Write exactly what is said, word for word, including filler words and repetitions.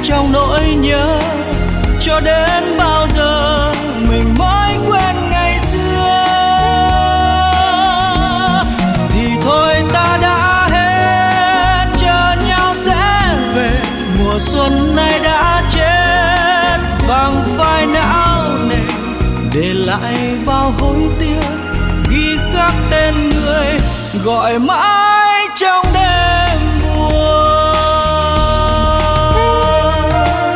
trong nỗi nhớ, cho đến bao giờ mình mới quên ngày xưa. Thì thôi ta đã hết, chờ nhau sẽ về, mùa xuân này đã chết vàng phai não nề, để lại bao hối tiếc ghi khắc tên người gọi mãi trong đêm.